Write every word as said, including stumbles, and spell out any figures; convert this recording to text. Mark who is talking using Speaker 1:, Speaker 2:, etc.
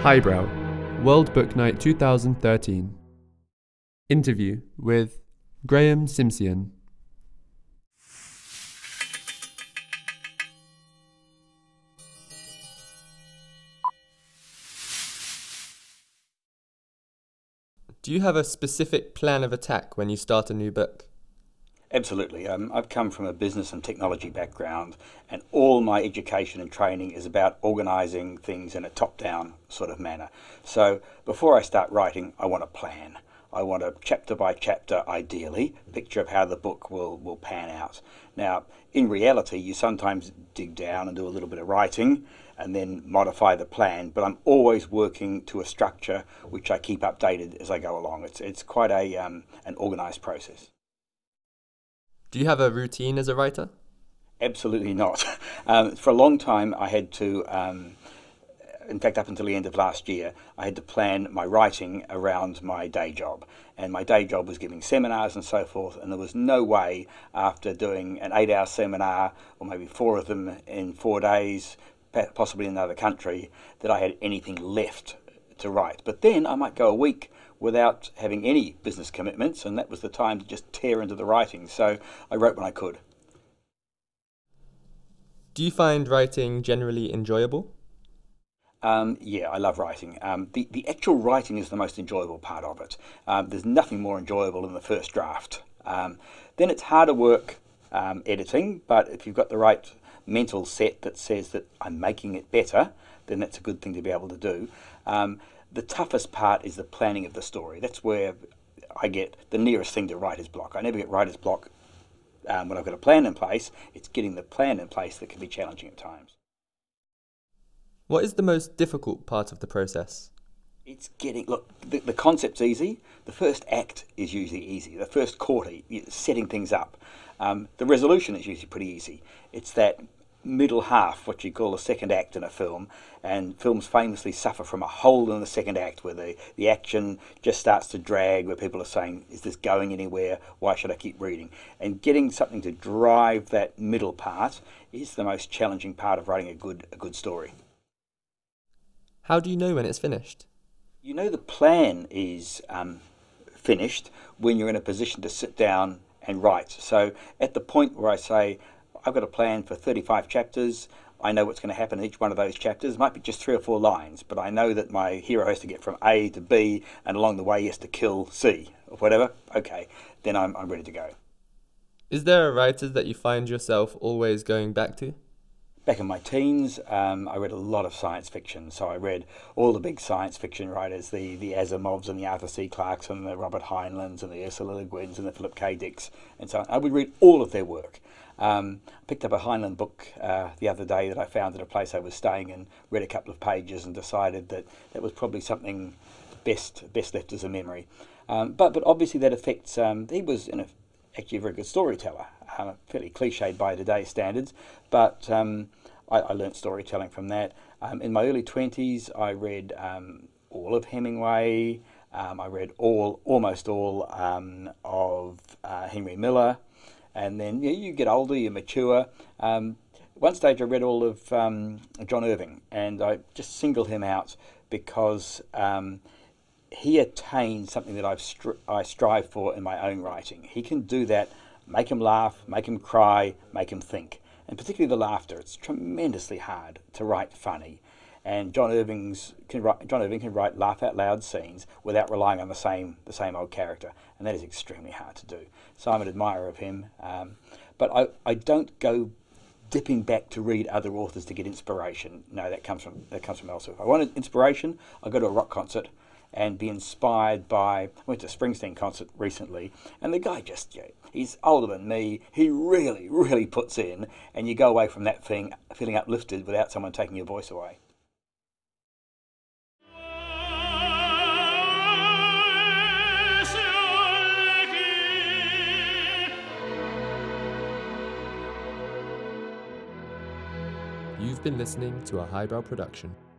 Speaker 1: Highbrow, World Book Night twenty thirteen. Interview with Graham Simpson. Do you have a specific plan of attack when you start a new book?
Speaker 2: Absolutely. Um, I've come from a business and technology background, and all my education and training is about organising things in a top-down sort of manner. So before I start writing, I want a plan. I want a chapter by chapter, ideally, picture of how the book will, will pan out. Now, in reality, you sometimes dig down and do a little bit of writing and then modify the plan, but I'm always working to a structure which I keep updated as I go along. It's, it's quite a um, an organised process.
Speaker 1: Do you have a routine as a writer?
Speaker 2: Absolutely not. Um, for a long time, I had to, um, in fact, up until the end of last year, I had to plan my writing around my day job. And my day job was giving seminars and so forth, and there was no way after doing an eight-hour seminar, or maybe four of them in four days, possibly in another country, that I had anything left to write. But then I might go a week without having any business commitments, and that was the time to just tear into the writing. So I wrote when I could.
Speaker 1: Do you find writing generally enjoyable?
Speaker 2: Um, yeah, I love writing. Um, the, the actual writing is the most enjoyable part of it. Um, there's nothing more enjoyable than the first draft. Um, then it's harder work um, editing, but if you've got the right mental set that says that I'm making it better, then that's a good thing to be able to do. Um, the toughest part is the planning of the story. That's where I get the nearest thing to writer's block. I never get writer's block um, when I've got a plan in place. It's getting the plan in place that can be challenging at times.
Speaker 1: What is the most difficult part of the process?
Speaker 2: It's getting, look, the, the concept's easy. The first act is usually easy. The first quarter, setting things up. Um, the resolution is usually pretty easy. It's that middle half, what you call the second act in a film, and films famously suffer from a hole in the second act where the, the action just starts to drag, where people are saying, is this going anywhere? Why should I keep reading? And getting something to drive that middle part is the most challenging part of writing a good, a good story.
Speaker 1: How do you know when it's finished?
Speaker 2: You know the plan is um, finished when you're in a position to sit down and write. So at the point where I say, I've got a plan for thirty-five chapters, I know what's going to happen in each one of those chapters. It might be just three or four lines, but I know that my hero has to get from A to B, and along the way he has to kill C, or whatever. Okay, then I'm, I'm ready to go.
Speaker 1: Is there a writer that you find yourself always going back to?
Speaker 2: Back in my teens, um, I read a lot of science fiction. So I read all the big science fiction writers, the, the Asimovs and the Arthur C. Clarkes and the Robert Heinleins and the Ursula Le Guins and the Philip K. Dicks and so on. I would read all of their work. Um, I picked up a Heinlein book uh, the other day that I found at a place I was staying and read a couple of pages and decided that that was probably something best best left as a memory. Um, but but obviously that affects, um, he was in a, actually a very good storyteller, uh, fairly cliched by today's standards, but um, I, I learnt storytelling from that. Um, in my early twenties I read um, all of Hemingway, um, I read all, almost all um, of uh, Henry Miller. And then you, know, you get older, you mature. Um, one stage I read all of um, John Irving, and I just singled him out because um, he attained something that I've stri- I strive for in my own writing. He can do that, make him laugh, make him cry, make him think. And particularly the laughter. It's tremendously hard to write funny. And John Irving's can write, John Irving can write laugh out loud scenes without relying on the same the same old character, and that is extremely hard to do. So I'm an admirer of him, um, but I, I don't go dipping back to read other authors to get inspiration. No, that comes from that comes from elsewhere. If I wanted inspiration, I go to a rock concert and be inspired by. I went to a Springsteen concert recently, and the guy just yeah, he's older than me. He really really puts in, and you go away from that thing feeling uplifted without someone taking your voice away.
Speaker 1: You've been listening to a Highbrow production.